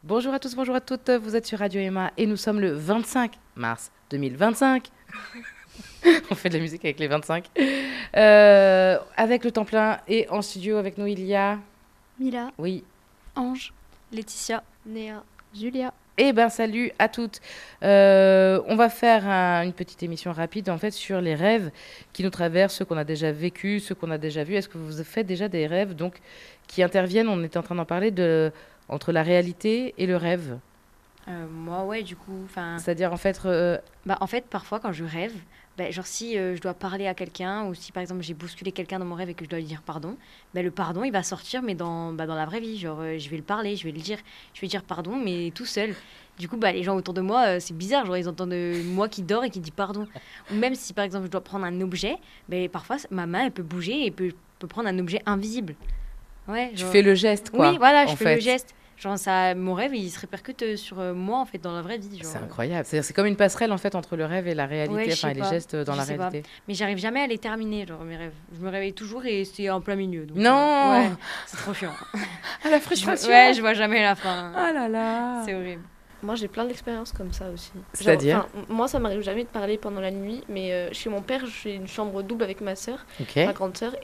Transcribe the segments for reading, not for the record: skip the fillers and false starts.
Bonjour à tous, bonjour à toutes, vous êtes sur Radio Emma et nous sommes le 25 mars 2025. On fait de la musique avec les 25. Avec le temps plein et en studio avec nous il y a... Mila, Oui. Ange, Laetitia, Néa, Julia. Eh ben salut à toutes. On va faire une petite émission rapide en fait sur les rêves qui nous traversent, ceux qu'on a déjà vécus, ceux qu'on a déjà vus. Est-ce que vous faites déjà des rêves donc qui interviennent? On était en train d'en parler entre la réalité et le rêve. moi, ouais, du coup, C'est-à-dire en fait, en fait, parfois, quand je rêve, genre si je dois parler à quelqu'un ou si, par exemple, j'ai bousculé quelqu'un dans mon rêve et que je dois lui dire pardon, le pardon, il va sortir, mais dans la vraie vie, genre, je vais le parler, je vais dire pardon, mais tout seul. Du coup, les gens autour de moi, c'est bizarre, genre, ils entendent moi qui dors et qui dit pardon. Ou même si, par exemple, je dois prendre un objet, parfois, ma main, elle peut bouger et peut prendre un objet invisible. Ouais, tu genre... fais le geste quoi. Oui, voilà, je en fais fait. le geste. Genre, ça, mon rêve, il se répercute sur moi, en fait, dans la vraie vie. Genre. C'est incroyable. C'est comme une passerelle en fait entre le rêve et la réalité, Ouais, enfin et les gestes dans la réalité. Pas. Mais j'arrive jamais à les terminer, genre mes rêves. Je me réveille toujours et c'est en plein milieu. Donc, non ouais, c'est trop chiant. Ah, la frustration. Ouais, je vois jamais la fin. Ah là là. C'est horrible. Moi, j'ai plein d'expériences comme ça aussi. C'est-à-dire moi, ça m'arrive jamais de parler pendant la nuit, mais chez mon père, j'ai une chambre double avec ma sœur, Ok. ma grande sœur,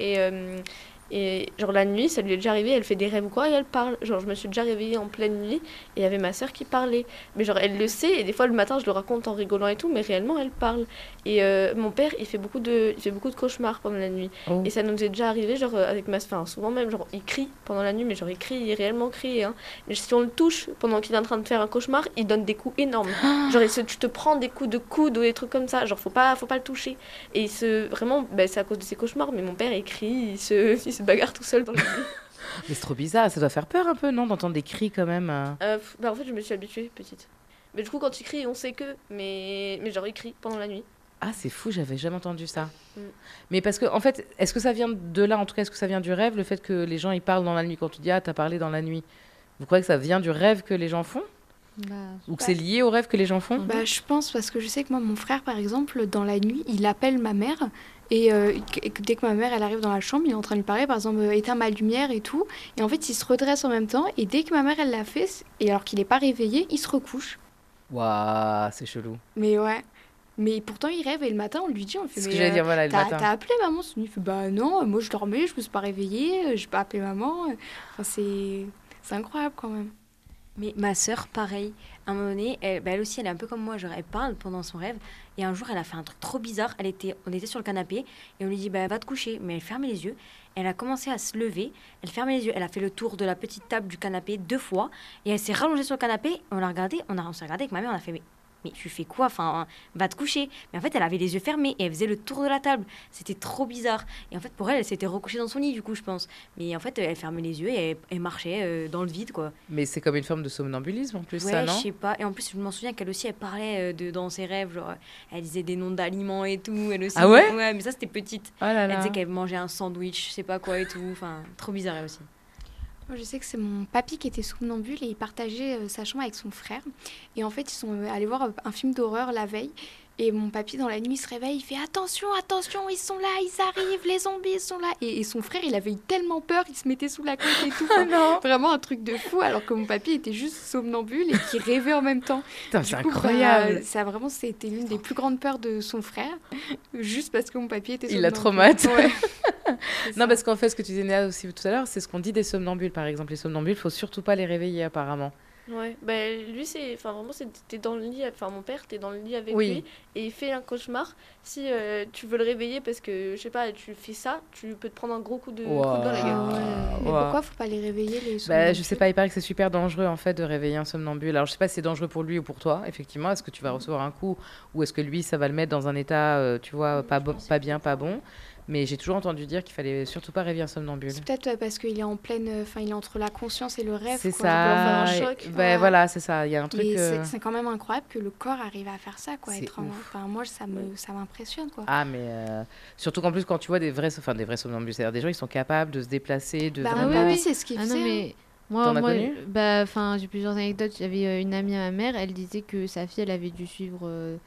et genre la nuit, ça lui est déjà arrivé, elle fait des rêves ou quoi, et elle parle. Genre, je me suis déjà réveillée en pleine nuit, et il y avait ma sœur qui parlait. Mais genre, elle le sait, et des fois, le matin, je le raconte en rigolant et tout, mais réellement, elle parle. Et mon père, il fait beaucoup de cauchemars pendant la nuit. Oh. Et ça nous est déjà arrivé, genre, avec ma sœur, souvent même, genre, il crie pendant la nuit, mais genre, il crie, il réellement crie, hein. Mais si on le touche pendant qu'il est en train de faire un cauchemar, il donne des coups énormes. Genre, tu te prends des coups de coude ou des trucs comme ça, genre, faut pas le toucher. Et vraiment, c'est à cause de ses cauchemars, mais mon père, il crie, il se bagarre tout seul dans le lit. Mais c'est trop bizarre, ça doit faire peur un peu, non, d'entendre des cris quand même. En fait, je me suis habituée, petite. Mais du coup, quand il crie, on sait que, mais genre, il crie pendant la nuit. Ah, c'est fou, j'avais jamais entendu ça. Mm. Mais parce que, en fait, est-ce que ça vient de là, en tout cas, est-ce que ça vient du rêve, le fait que les gens ils parlent dans la nuit quand tu dis ah, t'as parlé dans la nuit? Vous croyez que ça vient du rêve que les gens font? Ou que c'est lié au rêve que les gens font? Je pense parce que je sais que moi, mon frère, par exemple, dans la nuit, il appelle ma mère. Et dès que ma mère, elle arrive dans la chambre, il est en train de lui parler, par exemple, éteins ma lumière et tout. Et en fait, il se redresse en même temps. Et dès que ma mère, elle l'a fait, et alors qu'il n'est pas réveillé, il se recouche. Waouh, c'est chelou. Mais ouais. Mais pourtant, il rêve et le matin, on lui dit, on fait, C'est ce que j'allais dire, voilà, le matin. T'as appelé maman? Il fait, bah non, moi je dormais, je me suis pas réveillée, j'ai pas appelé maman. Enfin, c'est incroyable quand même. Mais ma sœur, pareil, à un moment donné, elle aussi, elle est un peu comme moi, genre elle parle pendant son rêve, et un jour, elle a fait un truc trop bizarre, on était sur le canapé, et on lui dit, va te coucher, mais elle fermait les yeux, elle a commencé à se lever, elle fermait les yeux, elle a fait le tour de la petite table du canapé 2 fois, et elle s'est rallongée sur le canapé, on l'a regardé, on s'est regardé avec ma mère, on a fait, mais tu fais quoi? Enfin, va te coucher. Mais en fait, elle avait les yeux fermés et elle faisait le tour de la table. C'était trop bizarre. Et en fait, pour elle, elle s'était recouchée dans son lit, du coup, je pense. Mais en fait, elle fermait les yeux et elle marchait dans le vide, quoi. Mais c'est comme une forme de somnambulisme en plus, Ouais, ça, non? je sais pas. Et en plus, je m'en souviens qu'elle aussi, elle parlait dans ses rêves. Genre, elle disait des noms d'aliments et tout. Elle aussi. Ah ouais? Ouais, mais ça, c'était petite. Oh là là. Elle disait qu'elle mangeait un sandwich, je sais pas quoi et tout. Enfin, trop bizarre, elle aussi. Moi, je sais que c'est mon papy qui était somnambule et il partageait sa chambre avec son frère. Et en fait, ils sont allés voir un film d'horreur la veille. Et mon papy, dans la nuit, il se réveille, il fait « Attention, attention, ils sont là, ils arrivent, les zombies, ils sont là !» Et son frère, il avait eu tellement peur, il se mettait sous la couette et tout. Non. Vraiment un truc de fou, alors que mon papy était juste somnambule et qui rêvait en même temps. Putain, c'est Du coup, incroyable. ça vraiment, c'était l'une des plus grandes peurs de son frère, juste parce que mon papy était Il l'a somnambule. traumatisé. Ouais. Non, parce qu'en fait, ce que tu disais Néa, aussi tout à l'heure, c'est ce qu'on dit des somnambules, par exemple. Les somnambules, il faut surtout pas les réveiller, apparemment. Ouais, lui, vraiment, t'es dans le lit, mon père, t'es dans le lit avec Oui. lui, et il fait un cauchemar. Si tu veux le réveiller parce que, je sais pas, tu fais ça, tu peux te prendre un gros coup de coude dans la gueule. Ah ouais. Mais Wow. pourquoi faut pas les réveiller, les Bah, somnambules? je sais pas, il paraît que c'est super dangereux en fait de réveiller un somnambule. Alors je sais pas si c'est dangereux pour lui ou pour toi, effectivement. Est-ce que tu vas recevoir un coup ou est-ce que lui ça va le mettre dans un état, tu vois, pas bien, pas bon. Mais j'ai toujours entendu dire qu'il fallait surtout pas réveiller un somnambule. C'est peut-être parce qu'il est en pleine... Enfin, il est entre la conscience et le rêve. C'est quoi. ça. peut en faire un choc. Bah, Ouais. voilà, c'est ça. Il y a un truc. Mais c'est quand même incroyable que le corps arrive à faire ça, quoi. C'est Être en... ouf. Enfin, moi, ça m'impressionne, quoi. Ah, mais surtout qu'en plus, quand tu vois des vrais somnambules, c'est-à-dire des gens qui sont capables de se déplacer, de Bah, vraiment. mon papy, c'est ce qu'il Ah non, faisait. mais T'en as connu? j'ai plusieurs anecdotes. J'avais une amie à ma mère, elle disait que sa fille, elle avait dû suivre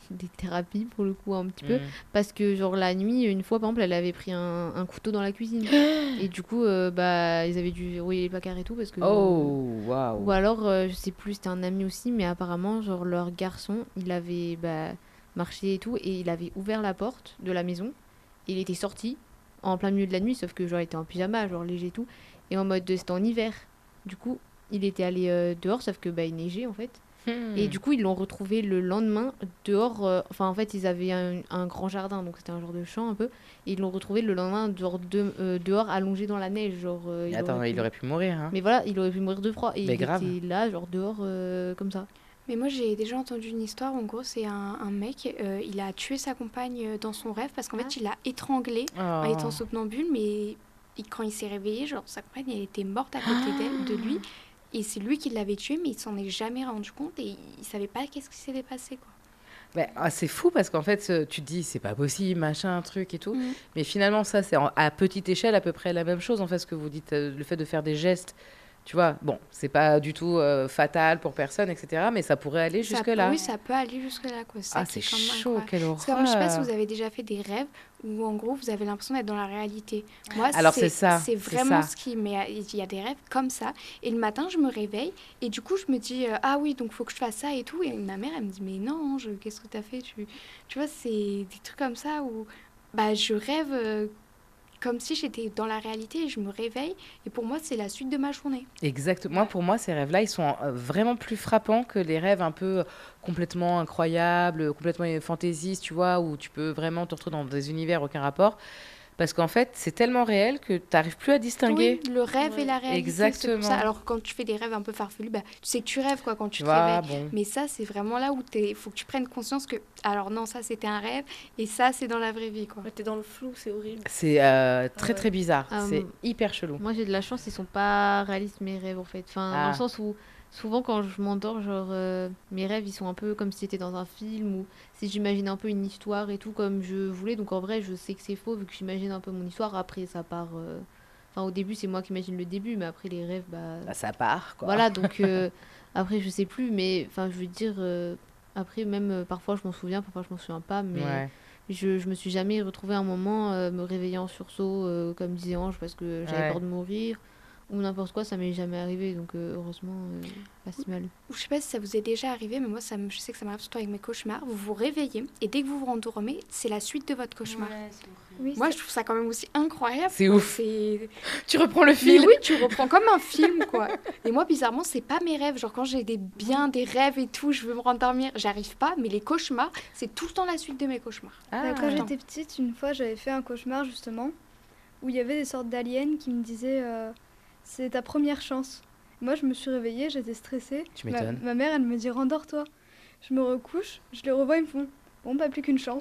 des thérapies pour le coup un petit peu. Parce que genre la nuit, une fois par exemple, elle avait pris un couteau dans la cuisine. Et du coup, bah, ils avaient dû rouiller les placards et tout parce que... Oh, waouh. Ou alors, je sais plus, c'était un ami aussi, mais apparemment, genre leur garçon, il avait marché et tout, et il avait ouvert la porte de la maison, et il était sorti en plein milieu de la nuit, sauf que genre il était en pyjama, genre léger et tout, et en mode c'était en hiver. Du coup, il était allé dehors, sauf que il neigeait en fait. Et du coup, ils l'ont retrouvé le lendemain dehors. Enfin, en fait, ils avaient un grand jardin, donc c'était un genre de champ un peu. Et ils l'ont retrouvé le lendemain dehors, allongé dans la neige. Genre, il aurait pu mourir. Hein. Mais voilà, il aurait pu mourir de froid. Et Mais il grave. était là, genre dehors, comme ça. Mais moi, j'ai déjà entendu une histoire. En gros, c'est un mec, il a tué sa compagne dans son rêve parce qu'en fait, il l'a étranglée en étant somnambule. Mais quand il s'est réveillé, genre, sa compagne, elle était morte à côté de lui. Et c'est lui qui l'avait tué, mais il s'en est jamais rendu compte et il savait pas qu'est-ce qui s'était passé, quoi. C'est fou parce qu'en fait, tu te dis, c'est pas possible, machin, truc et tout. Mais finalement, ça, c'est à petite échelle à peu près la même chose, en fait, ce que vous dites, le fait de faire des gestes. Tu vois, bon, c'est pas du tout fatal pour personne, etc. Mais ça pourrait aller jusque-là. Oui, ça peut aller jusque-là, quoi. C'est chaud, quelle horreur. Parce que moi, je sais pas si vous avez déjà fait des rêves où, en gros, vous avez l'impression d'être dans la réalité. Moi, alors c'est ça. C'est vraiment ce qui... Mais il y a des rêves comme ça. Et le matin, je me réveille et du coup, je me dis, ah oui, donc faut que je fasse ça et tout. Et ma mère, elle me dit, mais non, qu'est-ce que t'as fait tu vois, c'est des trucs comme ça où je rêve... comme si j'étais dans la réalité et je me réveille. Et pour moi, c'est la suite de ma journée. Exactement. Pour moi, ces rêves-là, ils sont vraiment plus frappants que les rêves un peu complètement incroyables, complètement fantaisistes, tu vois, où tu peux vraiment te retrouver dans des univers aucun rapport. Parce qu'en fait, c'est tellement réel que tu n'arrives plus à distinguer. Oui, le rêve et la réalité. Exactement. C'est pour ça. Alors, quand tu fais des rêves un peu farfelus, tu sais que tu rêves quoi, quand tu te réveilles. Bon. Mais ça, c'est vraiment là où il faut que tu prennes conscience que, alors non, ça, c'était un rêve et ça, c'est dans la vraie vie. Quoi. T'es dans le flou, c'est horrible. C'est très, très bizarre. C'est hyper chelou. Moi, j'ai de la chance, ils sont pas réalistes, mes rêves, en fait. Enfin, dans le sens où... Souvent, quand je m'endors, genre, mes rêves, ils sont un peu comme si c'était dans un film ou si j'imagine un peu une histoire et tout comme je voulais. Donc, en vrai, je sais que c'est faux vu que j'imagine un peu mon histoire. Après, ça part... Enfin, au début, c'est moi qui imagine le début, mais après, les rêves, ça part, quoi. Voilà, donc, après, je sais plus, mais enfin, je veux dire... Après, même, parfois, je m'en souviens, parfois, je m'en souviens pas, mais... Je me suis jamais retrouvée un moment me réveiller en sursaut, comme disait Ange, parce que j'avais peur de mourir. Ou n'importe quoi, ça m'est jamais arrivé, donc heureusement, pas si mal. Je sais pas si ça vous est déjà arrivé, mais moi, je sais que ça m'arrive surtout avec mes cauchemars. Vous vous réveillez, et dès que vous vous rendormez, c'est la suite de votre cauchemar. Ouais, moi, je trouve ça quand même aussi incroyable. C'est ouf. Tu reprends le fil. Mais oui, tu reprends comme un film, quoi. Et moi, bizarrement, c'est pas mes rêves. Genre, quand j'ai des rêves et tout, je veux me rendormir, j'arrive pas. Mais les cauchemars, c'est tout le temps la suite de mes cauchemars. Quand j'étais petite, une fois, j'avais fait un cauchemar, justement, où il y avait des sortes d'aliens qui me disaient... c'est ta première chance. Moi, je me suis réveillée, j'étais stressée. Tu m'étonnes. Ma mère, elle me dit, rendors-toi. Je me recouche, je les revois, ils me font, bon, pas plus qu'une chance.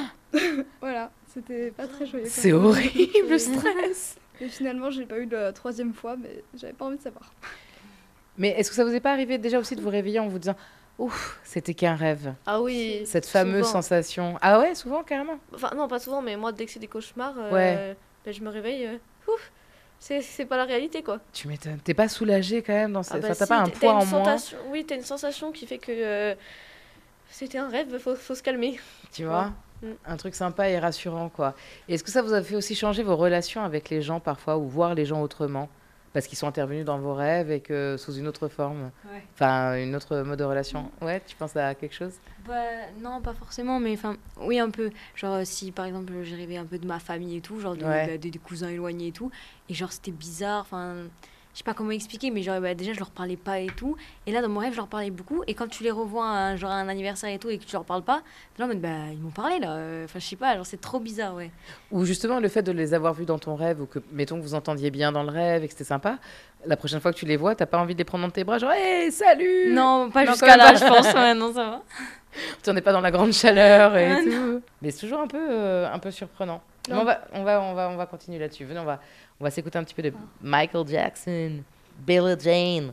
Voilà, c'était pas très joyeux. C'est horrible, le stress. Et finalement, j'ai pas eu la troisième fois, mais j'avais pas envie de savoir. Mais est-ce que ça vous est pas arrivé déjà aussi de vous réveiller en vous disant, ouf, c'était qu'un rêve? Ah oui. Cette fameuse sensation. Ah ouais, souvent, carrément? Enfin, non, pas souvent, mais moi, dès que c'est des cauchemars, je me réveille, ouf. C'est pas la réalité, quoi. Tu m'étonnes. T'es pas soulagée quand même dans t'as pas un poids en moins? Oui, t'as une sensation qui fait que c'était un rêve, faut se calmer. Tu vois, un truc sympa et rassurant, quoi. Et est-ce que ça vous a fait aussi changer vos relations avec les gens parfois, ou voir les gens autrement? Parce qu'ils sont intervenus dans vos rêves et que sous une autre forme. Enfin, une autre mode de relation. Ouais, tu penses à quelque chose? Non, pas forcément, mais enfin, oui, un peu. Genre, si par exemple, j'ai rêvé un peu de ma famille et tout, genre des cousins éloignés et tout, et genre, c'était bizarre, enfin, je sais pas comment expliquer, mais genre, déjà, je leur parlais pas et tout. Et là, dans mon rêve, je leur parlais beaucoup. Et quand tu les revois à un anniversaire et tout, et que tu leur parles pas, t'es là en mode, ils m'ont parlé, là. Enfin, je sais pas, genre, c'est trop bizarre, ouais. Ou justement, le fait de les avoir vus dans ton rêve, ou que, mettons, que vous entendiez bien dans le rêve et que c'était sympa, la prochaine fois que tu les vois, t'as pas envie de les prendre dans tes bras, genre, hey, salut! Non, pas jusqu'à là, je pense. Ouais, non, ça va. Tu n'es pas dans la grande chaleur et tout. Mais c'est toujours un peu surprenant. Mais on va continuer là-dessus. Venez, on va s'écouter un petit peu de Michael Jackson, Billie Jean.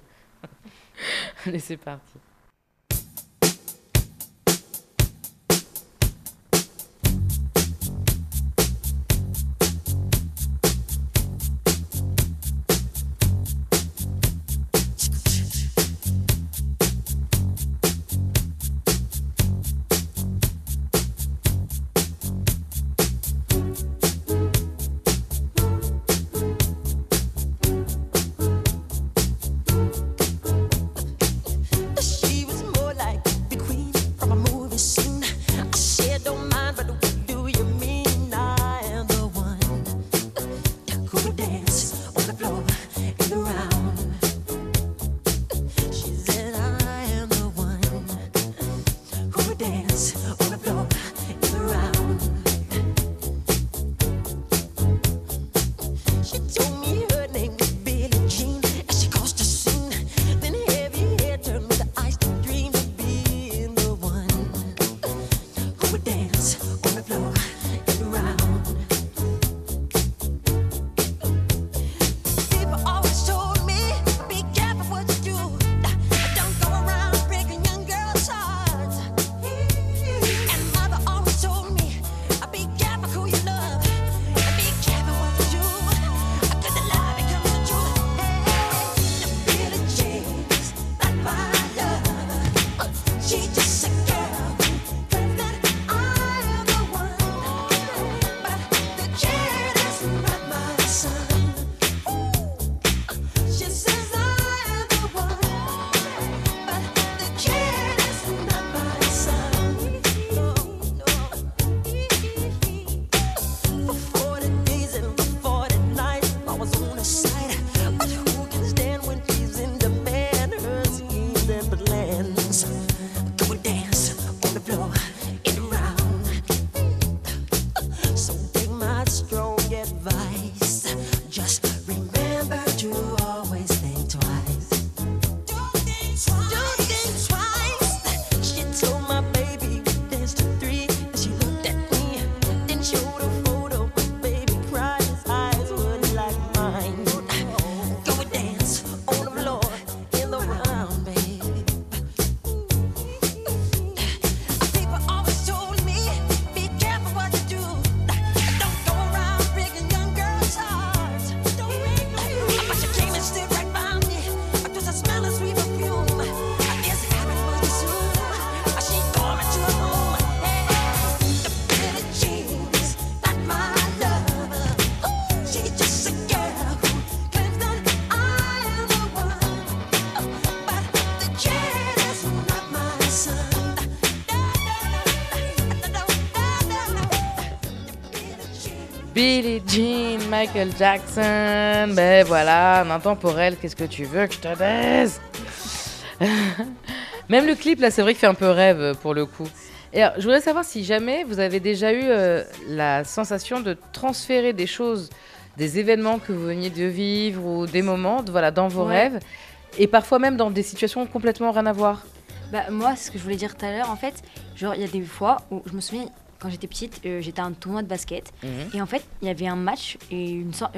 Allez, c'est parti. Billie Jean, Michael Jackson. Ben voilà, intemporel, qu'est-ce que tu veux que je te baise? Même le clip, là, c'est vrai qu'il fait un peu rêve pour le coup. Et alors, je voudrais savoir si jamais vous avez déjà eu la sensation de transférer des choses, des événements que vous veniez de vivre ou des moments voilà, dans vos Ouais. rêves et parfois même dans des situations complètement rien à voir. Bah, moi, ce que je voulais dire tout à l'heure, en fait, genre, il y a des fois où je me souviens, quand j'étais petite, j'étais à un tournoi de basket. Et en fait, il y avait un match et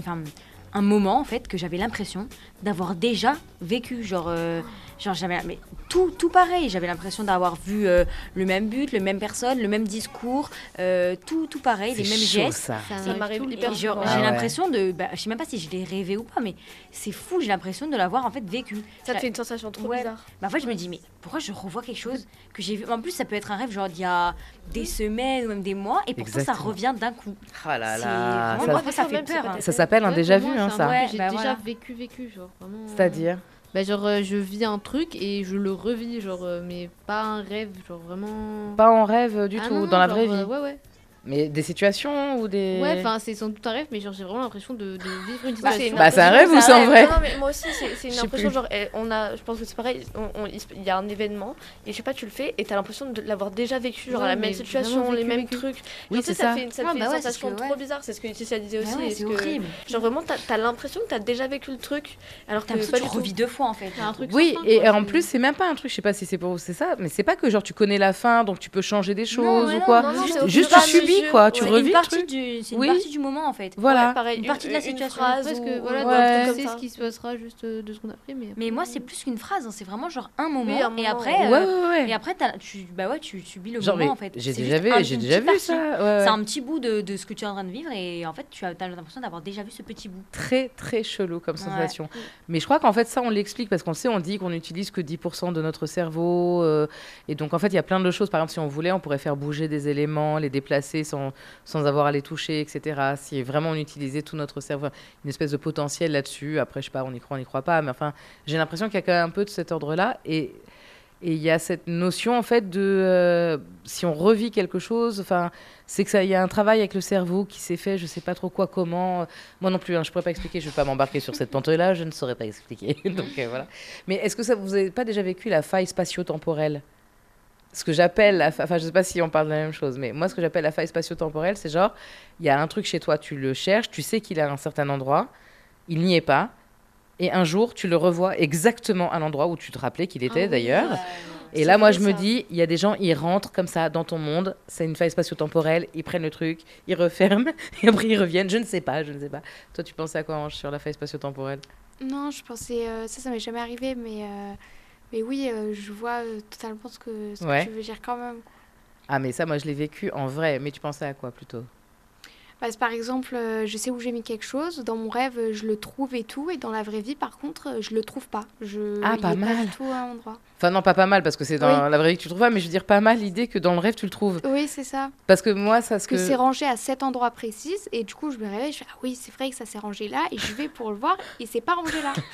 un moment, en fait, que j'avais l'impression d'avoir déjà vécu. Genre j'avais mais tout pareil. J'avais l'impression d'avoir vu le même but, le même personne, le même discours, tout pareil, les mêmes chaud, gestes. ça. Ça m'arrive Et hyper genre, souvent. Ah j'ai ouais. l'impression de. Bah, je sais même pas si je l'ai rêvé ou pas, mais c'est fou, j'ai l'impression de l'avoir en fait vécu. Ça te fait une sensation trop Ouais. bizarre. Bah, en fait, je me dis, mais pourquoi je revois quelque chose que j'ai vu? En plus, ça peut être un rêve genre d'il y a des semaines ou même des mois, et pourtant ça Exactement. revient d'un coup. Ah là C'est là, vraiment- ça, moi, ça fait même, c'est peur. pas Hein. des ça s'appelle un Ouais, déjà pour vu, moi, hein, c'est un ça. truc Ouais, que j'ai bah déjà voilà. vécu, genre vraiment. C'est-à-dire Bah genre je vis un truc et je le revis, genre mais pas un rêve, genre vraiment. Pas en rêve du Ah tout, non, dans la genre, vraie vie. ouais. Mais des situations ou des... Ouais, enfin c'est sans doute un rêve, mais genre j'ai vraiment l'impression de vivre une Bah, situation. Bah, c'est un rêve ou c'est en vrai? Non, mais moi aussi, c'est une Je sais impression, plus. genre, je pense que c'est pareil, il y a un événement, et je sais pas, tu le fais, et t'as l'impression de l'avoir déjà vécu, genre Ouais, la mais même situation, vraiment les mêmes vécu. trucs. Oui, Genre, tu sais, c'est ça. fait une, ça te Ouais, fait bah une ouais, c'est sensation ce que- trop ouais. bizarre, c'est ce que Laetitia disait aussi. Bah ouais, est-ce c'est que- horrible. Genre, vraiment, t'as l'impression que t'as déjà vécu le truc, alors T'as que l'impression pas que du tu tout. revis deux fois en fait. C'est un truc Oui, sans fin, et quoi, en c'est- plus, c'est même pas un truc, je sais pas si c'est pour vous, c'est ça, mais c'est pas que genre tu connais la fin, donc tu peux changer des choses Non, ou mais non, quoi. non, non, c'est au Juste fur et tu à subis, mesure. quoi, tu Ouais. C'est revis une le partie truc. c'est Oui. une partie du moment en fait. Voilà. Ouais, pareil, Une partie de la situation. phrase Parce que ou- voilà, ou Ouais. un truc tu comme sais ça. ce qui se passera juste 2 secondes après, mais. Mais moi c'est plus qu'une phrase, hein, c'est vraiment genre un moment un et moment, après Ouais. et après tu subis le Genre, moment mais en fait. j'ai C'est déjà juste vu, un- j'ai une déjà petite vu partie. ça. Ouais. C'est un petit bout de ce que tu es en train de vivre et en fait tu as l'impression d'avoir déjà vu ce petit bout. Très très chelou comme Ouais. sensation. Mais je crois qu'en fait ça on l'explique parce qu'on sait, on dit qu'on n'utilise que 10% de notre cerveau et donc en fait il y a plein de choses. Par exemple si on voulait on pourrait faire bouger des éléments, les déplacer sans avoir à les toucher, etc. Si vraiment on utilisait tout notre cerveau, une espèce de potentiel là-dessus. Après je sais pas, on y croit pas, mais enfin j'ai l'impression qu'il y a quand même un peu de cet ordre-là et il y a cette notion en fait de si on revit quelque chose, enfin c'est que ça, il y a un travail avec le cerveau qui s'est fait, je sais pas trop quoi, comment. Moi non plus, hein, je pourrais pas expliquer, je vais pas m'embarquer sur cette pente-là, je ne saurais pas expliquer. Donc voilà. Mais est-ce que ça vous avez pas déjà vécu la faille spatio-temporelle? Ce que j'appelle enfin je sais pas si on parle de la même chose, mais moi ce que j'appelle la faille spatio-temporelle, c'est genre il y a un truc chez toi, tu le cherches, tu sais qu'il est à un certain endroit, il n'y est pas. Et un jour, tu le revois exactement à l'endroit où tu te rappelais qu'il était d'ailleurs. Et C'est là, moi, vrai, je me ça. dis, il y a des gens, ils rentrent comme ça dans ton monde. C'est une faille spatio-temporelle. Ils prennent le truc, ils referment, et après ils reviennent. Je ne sais pas. Toi, tu pensais à quoi, Ange, sur la faille spatio-temporelle? Non, je pensais ça m'est jamais arrivé, mais oui, je vois totalement ce que Ouais. tu veux dire quand même. Ah, mais ça, moi, je l'ai vécu en vrai. Mais tu pensais à quoi plutôt? Parce que, par exemple, je sais où j'ai mis quelque chose, dans mon rêve, je le trouve et tout, et dans la vraie vie, par contre, je le trouve pas. Ah, il pas est mal. pas du tout à l'endroit. Enfin, non, pas mal, parce que c'est dans Oui. la vraie vie que tu le trouves pas. Mais je veux dire, pas mal l'idée que dans le rêve, tu le trouves. Oui, c'est ça. Parce que moi, ça, ce Que c'est rangé à cet endroit précis, et du coup, je me réveille, je fais ah oui, c'est vrai que ça s'est rangé là, et je vais pour le voir, et c'est pas rangé là.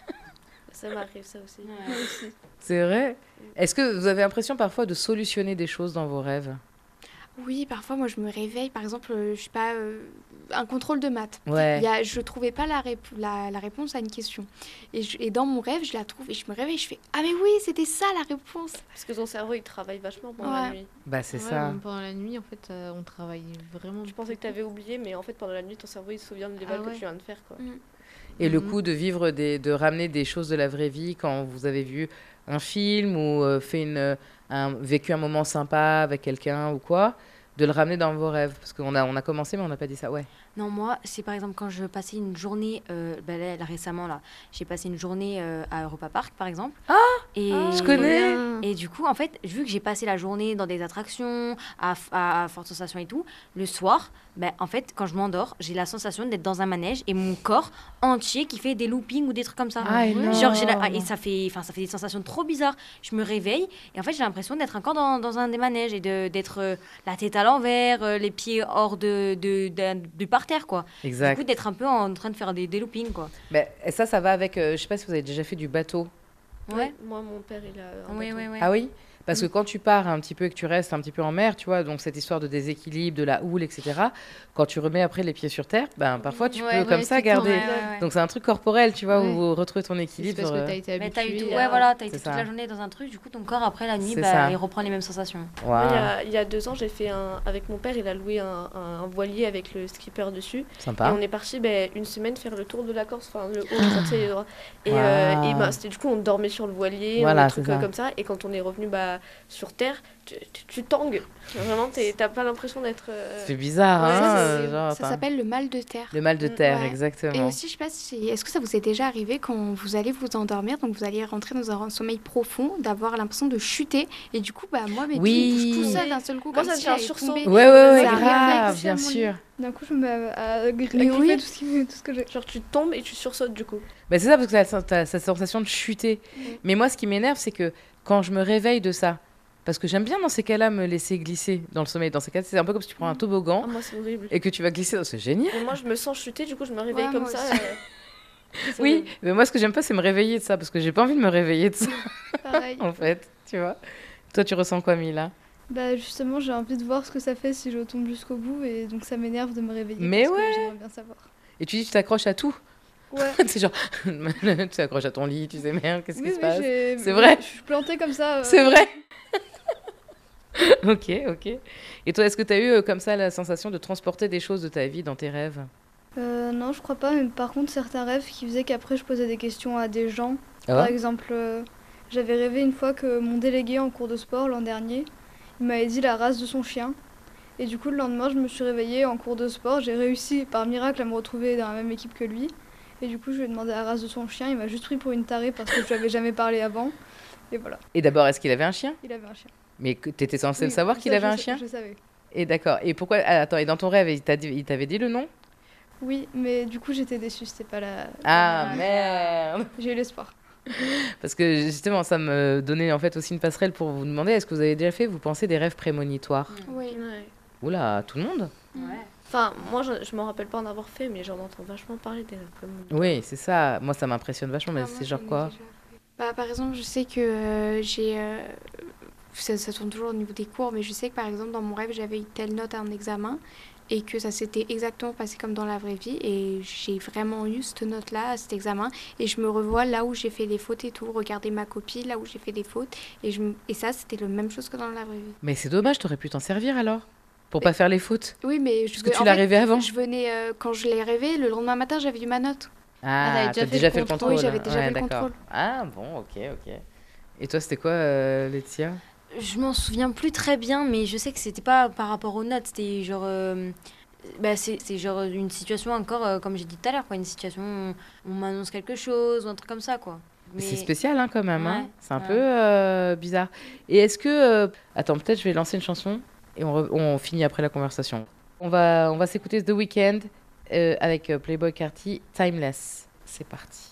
Ça m'arrive, ça aussi. C'est vrai. Est-ce que vous avez l'impression parfois de solutionner des choses dans vos rêves? Oui, parfois, moi, je me réveille, par exemple, je sais pas, un contrôle de maths. Ouais. Je trouvais pas la réponse à une question. Et dans mon rêve, je la trouve, et je me réveille, je fais ah mais oui, c'était ça la réponse. Parce que ton cerveau, il travaille vachement pendant la Ouais. nuit. Bah, c'est Ouais, ça. même pendant la nuit, en fait, on travaille vraiment. Je pensais que t'avais oublié, mais en fait, pendant la nuit, ton cerveau, il se souvient de l'éval Ah que ouais. tu viens de faire, quoi. Et le Mhm. coup de vivre de ramener des choses de la vraie vie quand vous avez vu un film ou vécu un moment sympa avec quelqu'un ou quoi, de le ramener dans vos rêves. Parce qu'on on a commencé, mais on n'a pas dit ça. Ouais. Non, moi, c'est par exemple quand je passais une journée, là, récemment, là, j'ai passé une journée à Europa Park, par exemple. Ah et, Je connais. Et du coup, en fait, vu que j'ai passé la journée dans des attractions, à forte sensation et tout, le soir, en fait, quand je m'endors, j'ai la sensation d'être dans un manège et mon corps entier qui fait des loopings ou des trucs comme ça. Ah, énorme. Genre, et ça fait des sensations trop bizarres. Je me réveille et en fait, j'ai l'impression d'être encore dans un des manèges et d'être la tête à l'envers, les pieds hors du parterre, quoi. Du Exact. coup, d'être un peu en train de faire des loopings, quoi. Mais ça va avec. Je sais pas si vous avez déjà fait du bateau. Ouais. Moi, mon père, il a un Oui, bateau. oui, oui. Ah oui? Parce que quand tu pars un petit peu et que tu restes un petit peu en mer, tu vois, donc cette histoire de déséquilibre, de la houle, etc., quand tu remets après les pieds sur terre, ben, parfois tu peux comme ça garder. Donc c'est un truc corporel, tu vois, où retrouver ton équilibre. C'est parce que t'as été Mais t'as habitué. été C'est toute ça. la journée dans un truc, du coup ton corps après la nuit, C'est ça. il reprend les mêmes sensations. Waouh, Il y a 2 ans, j'ai fait avec mon père, il a loué un voilier avec le skipper dessus. Et sympa. on est parti une semaine faire le tour de la Corse, enfin le haut, enfin, tu sais, les endroits. Et Waouh. bah, c'était du coup, on dormait sur le voilier, Voilà, des trucs c'est ça. comme ça. Et quand on est revenu sur terre, tu tangues. Vraiment, t'as pas l'impression d'être. C'est bizarre, Ouais, hein. ça, genre, Ça s'appelle le mal de terre. le mal de terre, Ouais. exactement. Et aussi, je sais pas si... Est-ce que ça vous est déjà arrivé quand vous allez vous endormir, donc vous allez rentrer dans un sommeil profond, d'avoir l'impression de chuter, et du coup, bah, moi, mes pieds bougent tout seul d'un seul coup, Moi, comme ça me si fait un j'allais sursaut. tomber. Ouais, Ça arrive grave, avec bien mon lit. sûr. D'un coup, je me mets à griffer oui. tout ce que j'ai. Genre, tu tombes et tu sursautes du coup. Bah, c'est ça, parce que t'as cette sensation de chuter. Mais moi, ce qui m'énerve, c'est que quand je me réveille de ça, parce que j'aime bien dans ces cas-là me laisser glisser dans le sommeil. Dans ces cas, c'est un peu comme si tu prends un toboggan Ah, moi, c'est horrible. et que tu vas glisser. C'est génial. Et moi, je me sens chuter, du coup, je me réveille Ouais, comme moi ça. aussi. C'est Oui, horrible. mais moi, ce que j'aime pas, c'est me réveiller de ça, parce que j'ai pas envie de me réveiller de ça, Pareil. en fait. Tu vois. Toi, tu ressens quoi, Mila? Bah justement, j'ai envie de voir ce que ça fait si je tombe jusqu'au bout et donc ça m'énerve de me réveiller. Mais parce que ouais. j'aimerais bien savoir. Et tu dis, tu t'accroches à tout. Ouais. C'est genre, tu t'accroches à ton lit, tu sais, merde, qu'est-ce qui se passe? j'ai... C'est vrai. Je suis plantée comme ça. C'est vrai. Ok. Et toi, est-ce que tu as eu comme ça la sensation de transporter des choses de ta vie dans tes rêves? Non, je crois pas, mais par contre, certains rêves qui faisaient qu'après je posais des questions à des gens. Ah Par ouais. exemple, j'avais rêvé une fois que mon délégué en cours de sport l'an dernier, il m'avait dit la race de son chien. Et du coup, le lendemain, je me suis réveillée en cours de sport. J'ai réussi par miracle à me retrouver dans la même équipe que lui. Et du coup, je lui ai demandé la race de son chien. Il m'a juste pris pour une tarée parce que je lui avais jamais parlé avant. Et voilà, Et d'abord, est-ce qu'il avait un chien? il avait un chien. Mais que t'étais censé Oui, le savoir ça, qu'il avait je un sais- chien? Je savais. Et d'accord. Et pourquoi? Ah, attends, et dans ton rêve, il t'avait dit le nom? Oui, mais du coup, j'étais déçue. C'était pas la. Ah, merde! J'ai eu l'espoir. Parce que justement, ça me donnait en fait aussi une passerelle pour vous demander, est-ce que vous avez déjà fait, vous pensez, des rêves prémonitoires? Oui. Ouais. Oula, tout le monde? Ouais. Enfin, moi, je m'en rappelle pas en avoir fait, mais j'en entends vachement parler des rêves comme Oui, c'est ça. Moi, ça m'impressionne vachement, mais Ah, moi, c'est genre j'en ai quoi? déjà fait. Bah, par exemple, je sais que j'ai... ça tourne toujours au niveau des cours, mais je sais que par exemple, dans mon rêve, j'avais eu telle note à un examen et que ça s'était exactement passé comme dans la vraie vie. Et j'ai vraiment eu cette note-là à cet examen. Et je me revois là où j'ai fait des fautes et tout, regarder ma copie, là où j'ai fait des fautes. Et ça, c'était la même chose que dans la vraie vie. Mais c'est dommage, t'aurais pu t'en servir alors? Pour pas faire les fautes? Oui, mais Parce que tu l'as rêvé avant? Je venais, quand je l'ai rêvé, le lendemain matin, j'avais eu ma note. Ah, t'avais t'as déjà fait le contrôle. contrôle? Oui, j'avais déjà fait le d'accord. contrôle. Ah, bon, ok. Et toi, c'était quoi, Laetitia? Je m'en souviens plus très bien, mais je sais que c'était pas par rapport aux notes, c'était genre. C'est genre une situation encore, comme j'ai dit tout à l'heure, quoi, une situation où on m'annonce quelque chose ou un truc comme ça, quoi. Mais c'est spécial, hein, quand même. Hein. Ouais, C'est un ouais. peu bizarre. Et est-ce que... Attends, peut-être je vais lancer une chanson et on finit après la conversation. On va s'écouter The Weeknd avec Playboi Carti, Timeless. C'est parti.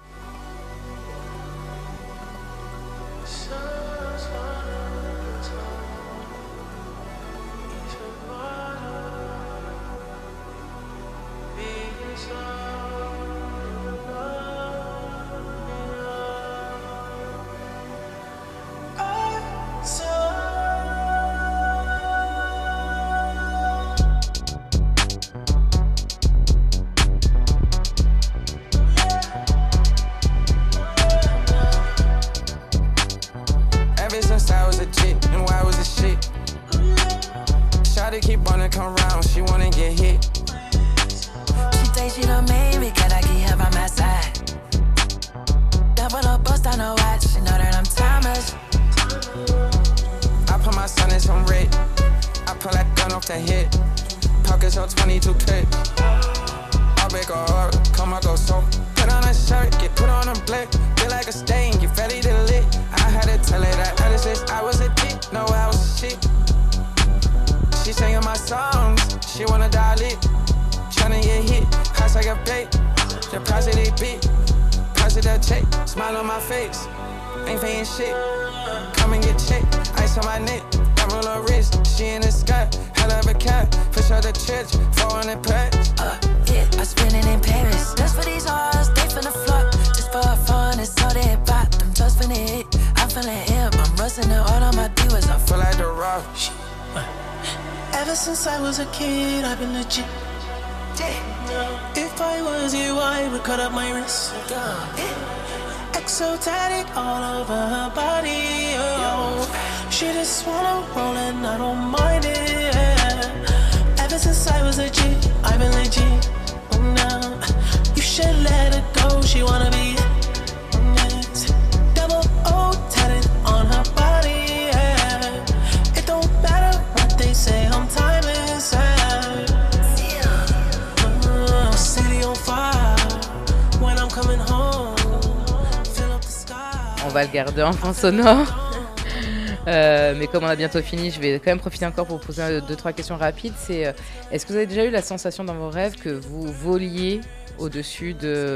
Ever since I was a chick, knew I was a shit. Shawty keep wanna come round, she wanna get hit. She say she done made me, can I keep her by my side? Double up, bust on her watch, she know that I'm timeless. I put my son in some red. I pull that gun off the hip. Pockets on 22 clip. I'll make a heart, come I go so. Put on a shirt, get put on a blick. Feel like a stain, get ready to lit. I had to tell her that other sis, I was a dick, no I was a shit. She singing my songs, she wanna dial it. Tryna get hit, house like a bait. The price of they beat, price of that check. Smile on my face, ain't paying shit. Come and get checked, ice on my neck. I roll her wrist, she in the sky. Hell of a cat, push out the church, 400 packs. Yeah, I spend it in Paris. Just for these hoes, they finna flock. Just for fun, it's all they bought. Them just finna hit. I'm feeling hip, I'm rusty listening to all of my divas. I feel like The Rock. Ever since I was a kid, I've been legit. If I was you, I would cut up my wrist. Exo tatted all over her body. Oh, she just wanna roll and I don't mind it. Ever since I was a G, I've been legit. Oh, no, you should let her go. She wanna be yes. Double O tatted on her body. It don't matter what they say. I'm timeless. City on fire when I'm coming home. Fill up the sky. On va le garder en fond sonore. Mais comme on a bientôt fini, je vais quand même profiter encore pour poser 2-3 questions rapides. C'est, est-ce que vous avez déjà eu la sensation dans vos rêves que vous voliez au-dessus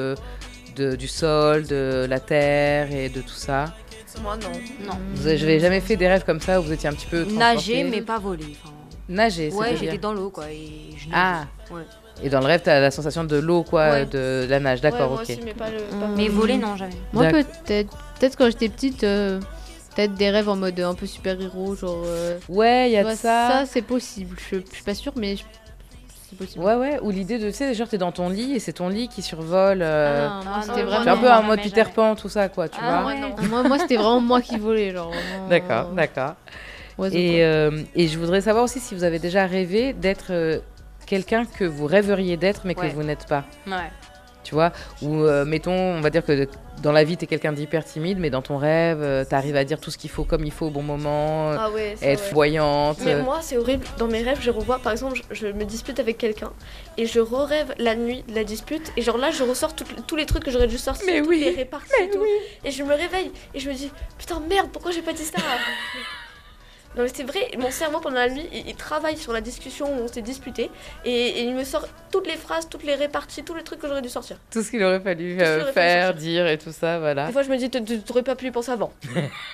du sol, de la terre et de tout ça? Moi, non. Non. Vous n'avez jamais fait des rêves comme ça où vous étiez un petit peu transporté? Nager, mais pas voler. Enfin, Nager, ouais, c'est-à-dire j'étais dans l'eau, quoi. Et je Ah. nageais. Ouais. Et dans le rêve, tu as la sensation de l'eau, quoi, Ouais. de la nage. D'accord, Ouais, moi ok. aussi, mais pas le. pas Mais voler, non, jamais. Moi, D'accord. peut-être quand j'étais petite, peut-être des rêves en mode un peu super-héros, genre. Ouais, il y a de ouais, ça. c'est possible. Je suis pas sûre, mais c'est possible. Ouais, ouais. Ou l'idée de, tu sais, genre, t'es dans ton lit et c'est ton lit qui survole. Ah, moi, Ah, c'était non, vraiment. C'est un peu non, en mode jamais, Peter jamais. Pan, tout ça, quoi, tu Ah, vois. ouais. non. Moi, c'était vraiment moi qui volais, genre. Vraiment, D'accord, d'accord. oiseau, Et je voudrais savoir aussi si vous avez déjà rêvé d'être quelqu'un que vous rêveriez d'être, mais que Ouais. vous n'êtes pas. Ouais. Tu vois? Ou mettons, on va dire que dans la vie, t'es quelqu'un d'hyper timide, mais dans ton rêve, t'arrives à dire tout ce qu'il faut comme il faut au bon moment, Ah ouais, c'est être vrai. voyante. Mais moi, c'est horrible. Dans mes rêves, je revois, par exemple, je me dispute avec quelqu'un et je rêve la nuit de la dispute. Et genre là, je ressors tous les trucs que j'aurais dû sortir, Mais toutes oui, les réparties et tout. Et je me réveille et je me dis, putain, merde, pourquoi j'ai pas dit ça? Non mais c'est vrai, mon cerveau pendant la nuit, il travaille sur la discussion où on s'est disputé et il me sort toutes les phrases, toutes les réparties, tous les trucs que j'aurais dû sortir. Tout ce qu'il aurait fallu Tout ce qu'il aurait fallu faire, sortir. dire et tout ça, voilà. Des fois, je me dis, t'aurais pas pu y penser avant.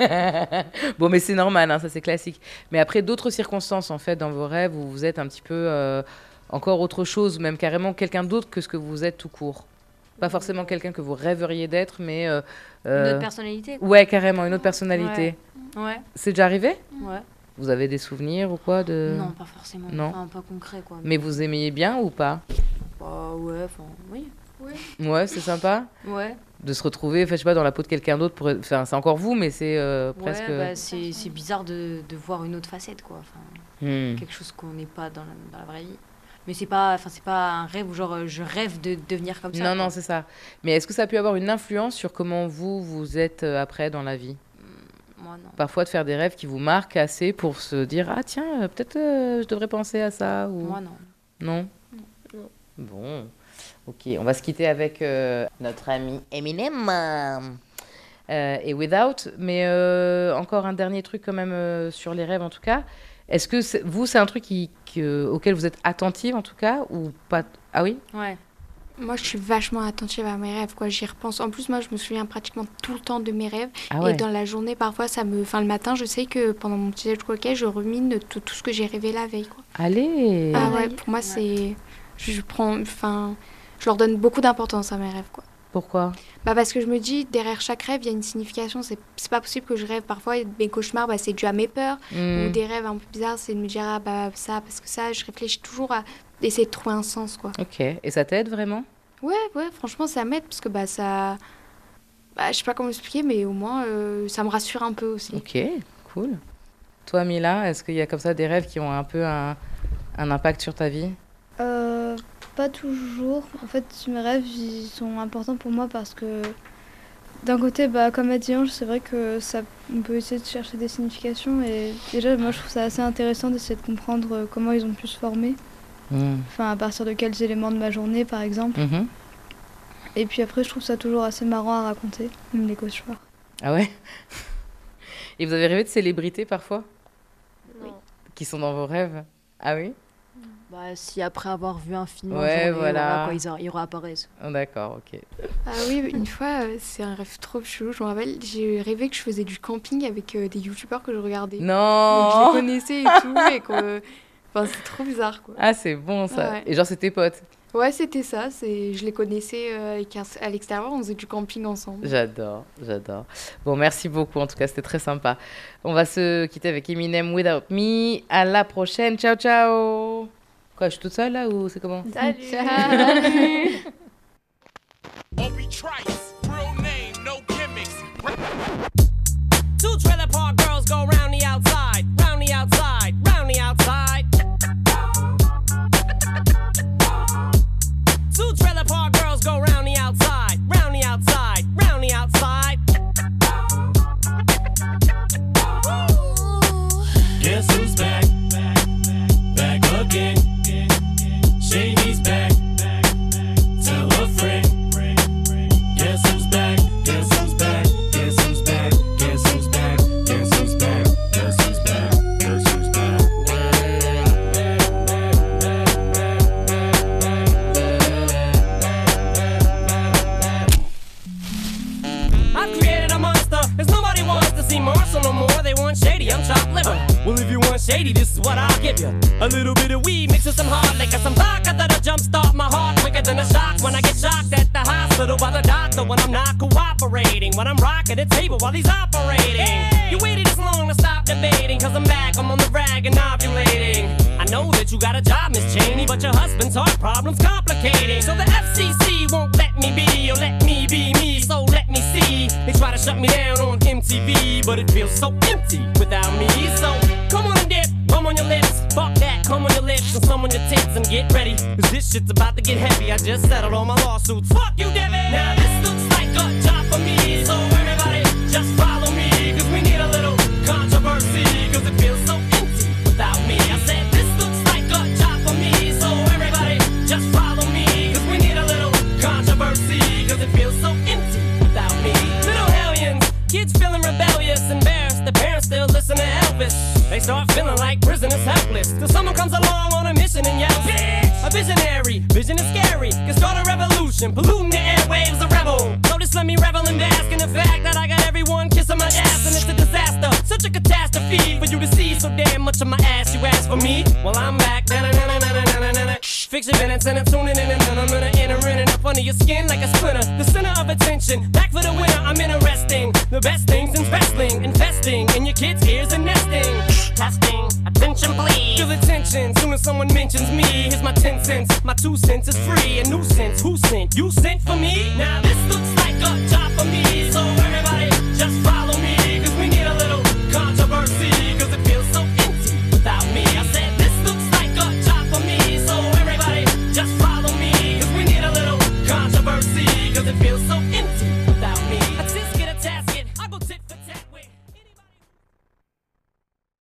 Bon, mais c'est normal, hein, ça c'est classique. Mais après, d'autres circonstances, en fait, dans vos rêves, où vous êtes un petit peu encore autre chose, même carrément quelqu'un d'autre que ce que vous êtes tout court. Pas forcément quelqu'un que vous rêveriez d'être, mais... Une autre personnalité, quoi. Ouais, carrément, une autre personnalité. Ouais. C'est déjà arrivé? Ouais. Vous avez des souvenirs ou quoi de... Non, pas forcément. Non. Enfin, pas concret, quoi. Mais vous aimiez bien ou pas? Bah, ouais, enfin, oui. Ouais, c'est sympa Ouais. de se retrouver, enfin, je sais pas, dans la peau de quelqu'un d'autre. Enfin, c'est encore vous, mais c'est presque... Ouais, bah, c'est bizarre de voir une autre facette, quoi. Enfin, quelque chose qu'on n'est pas dans la vraie vie. Mais c'est pas un rêve où genre je rêve de devenir comme ça. Non, quoi. non, c'est ça. Mais est-ce que ça a pu avoir une influence sur comment vous êtes après dans la vie? Moi, non. Parfois de faire des rêves qui vous marquent assez pour se dire, ah tiens, peut-être je devrais penser à ça ou... Moi, non. Non? Non. Bon, ok, on va se quitter avec notre ami Eminem et Without. Mais encore un dernier truc quand même sur les rêves en tout cas. Est-ce que vous, c'est un truc auquel vous êtes attentive en tout cas ou pas? Ah oui? Ouais. Moi, je suis vachement attentive à mes rêves, quoi. J'y repense. En plus, moi, je me souviens pratiquement tout le temps de mes rêves. Ah ouais. Et dans la journée, parfois, le matin, je sais que pendant mon petit déjeuner, je rumine tout ce que j'ai rêvé la veille, quoi. Allez! Ah ouais, pour moi, c'est... Je leur donne beaucoup d'importance à mes rêves, quoi. Pourquoi? Bah parce que je me dis, derrière chaque rêve, il y a une signification. C'est pas possible que je rêve. Parfois, mes cauchemars, bah, c'est dû à mes peurs. Ou des rêves un peu bizarres, c'est de me dire, ah bah ça, parce que ça, je réfléchis toujours à essayer de trouver un sens, quoi. Ok, et ça t'aide vraiment? Ouais, franchement, ça m'aide parce que bah ça... Bah, je sais pas comment expliquer, mais au moins, ça me rassure un peu aussi. Ok, cool. Toi, Mila, est-ce qu'il y a comme ça des rêves qui ont un peu un impact sur ta vie? Pas toujours. En fait, mes rêves, ils sont importants pour moi parce que d'un côté, bah, comme a dit Ange, c'est vrai que on peut essayer de chercher des significations et déjà, moi, je trouve ça assez intéressant d'essayer de comprendre comment ils ont pu se former. Enfin, à partir de quels éléments de ma journée, par exemple. Et puis après, je trouve ça toujours assez marrant à raconter, même les cauchemars. Ah ouais? Et vous avez rêvé de célébrités parfois? Oui. Qui sont dans vos rêves? Ah oui? Bah, si après avoir vu un film, en Ouais, journée, voilà. quoi, ils réapparaissent. Oh, d'accord, ok. Ah oui, une fois, c'est un rêve trop chelou, je me rappelle, j'ai rêvé que je faisais du camping avec des youtubeurs que je regardais. Donc, je Non! les connaissais et tout, et que... Enfin, c'est trop bizarre, quoi. Ah, c'est bon ça. Ouais. Et genre, c'est tes potes? Ouais, c'était ça. Je les connaissais à l'extérieur, on faisait du camping ensemble. J'adore. Bon, merci beaucoup. En tout cas, c'était très sympa. On va se quitter avec Eminem Without Me. À la prochaine. Ciao, ciao. Quoi, je suis toute seule là ou c'est comment? Salut. Two trailer park girls go round the outside, round the outside, round the outside. Two trailer park girls go round the outside, round the outside, round the outside. Guess who's back? Back again. Shady's back. Tell a friend. Guess who's back? Guess who's back? Guess who's back? Guess who's back? Guess who's back? Guess who's back? Guess who's back? I've created a monster, 'cause nobody wants to see Marshall no more. They want Shady, I'm chopped liver. Well, if you want Shady, this is what I'll give you. A little bit of weed mixed with some hard liquor, some vodka that'll jumpstart my heart quicker than a shock when I get shocked at the hospital by the doctor when I'm not cooperating. When I'm rocking the table while he's operating. You waited this long to stop debating, 'cause I'm back, I'm on the rag and ovulating. I know that you got a job, Miss Cheney, but your husband's heart problem's complicating. So the FCC won't let me be, or let me be me, so let me see. They try to shut me down on MTV, but it feels so empty without me. So come on and dip, bum on your lips. Fuck that, come on your lips and some on your tits and get ready, 'cause this shit's about to get heavy. I just settled all my lawsuits. Fuck you, Debbie! Now this looks like a job for me, so everybody just follow me, 'cause we need a little controversy, 'cause it feels so empty without me. I said this looks like a job for me, so everybody just follow me, 'cause we need a little controversy, 'cause it feels so empty without me. Little hellions, kids feeling rebellious, embarrassed, the parents still listen to Elvis. They start feeling like prisoners helpless, till someone comes along on a mission and yells, bitch! A visionary, vision is scary, can start a revolution, polluting the airwaves, a rebel. So just let me revel and bask in the fact that I got everyone kissing my ass, and it's a disaster, such a catastrophe for you to see so damn much of my ass. You ask for me, well I'm back. Fix your minutes and I'm tuning in, and then I'm gonna enter in and up under your skin like a splinter. The center of attention, back for the winner, I'm interesting. The best things in wrestling, investing in your kids' ears and nesting. Testing, attention please. Feel the tension, soon as someone mentions me. Here's my 10 cents, my 2 cents is free. A nuisance, who sent? You sent for me? Now this looks like a job for me, so everybody just follow me, 'cause we need a little controversy, 'cause it feels so empty without me. I said this looks like a job for me, so everybody just follow me, 'cause we need a little controversy, 'cause it feels so empty